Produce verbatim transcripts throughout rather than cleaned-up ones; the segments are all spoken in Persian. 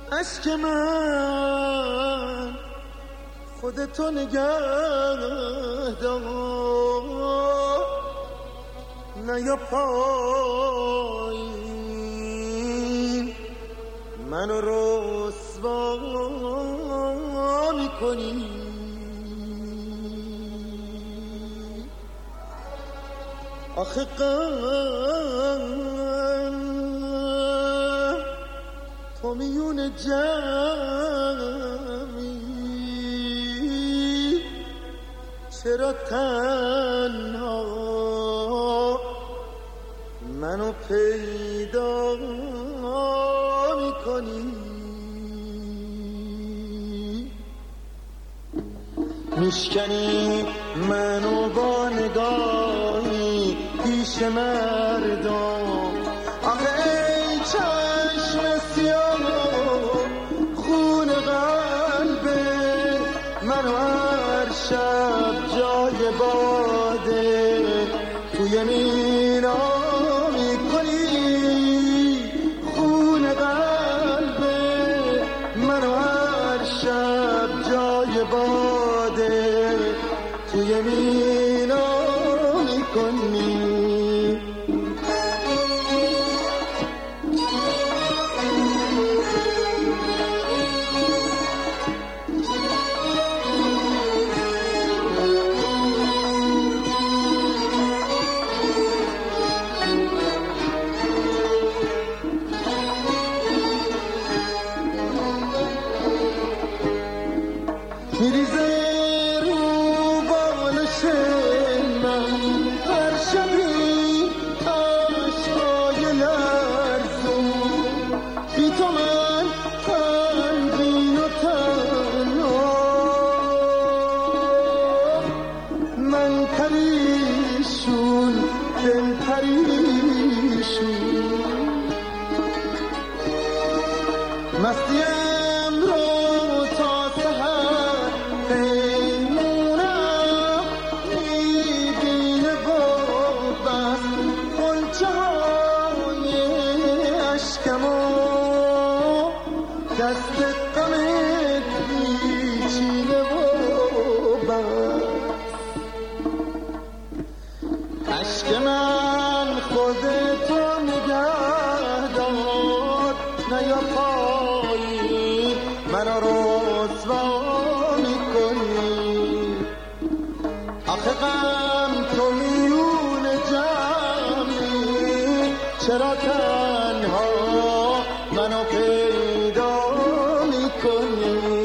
عشق من خودتو نگه دار، نه یا پایین منو رسوا میکنی. آخه غم تو میون جمعی، چرا تنها منو پیدا میکنی؟ میشکنی منو با نگاهی پیش مردم. آخه ای چشم سیاه خون قلبه منو هر شب جای باده توی مینا میکنی. خون قلبه منو هر شب جای باده توی مینا میکنی. میریزه رو بالش من هر شبی عشقای لرزون، بی تو من غمگین و تنها، من پریشون دل پریشون. مستیم رو تا سحر پیمونم میبینه و بس غنچه های عشقمو، دست غمت میچینه و بس. عشق من خودتو نگه دار، نه یا پایین منو رسوا میکنی. آخه غم تو میون جمعی، چرا تنها منو پیدا میکنی؟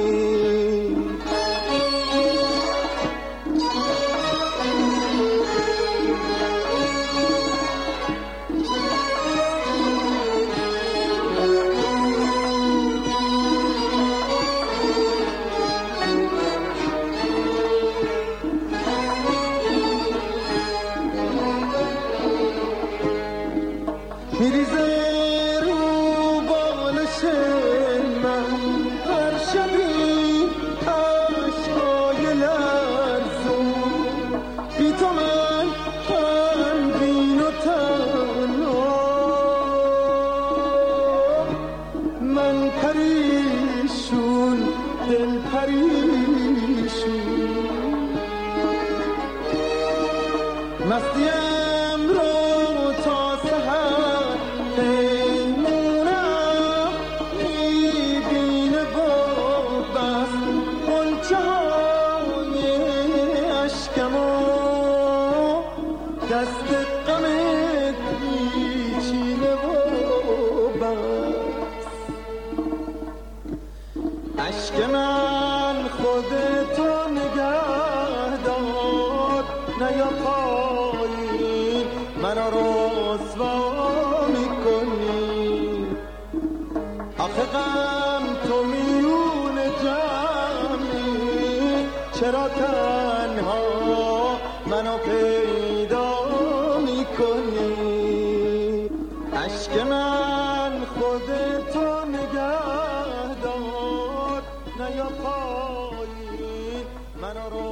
میریزه رو بالش من هر شبی عشقای لرزون، بی تو من غمگین و تنها، من پریشون دل پریشون. مستیم رو تا سحر پیمونم میبینه و بس غنچه های عشقمو، دست غمت میچینه و بس. عشق من خودتو نگه دار، نه یا پایین منو رسوا میکنی. آخه غم تو میون جمعی، چرا تنها منو پیدا میکنی؟ عشق من خودتو نگه دار، نه یا پایین منو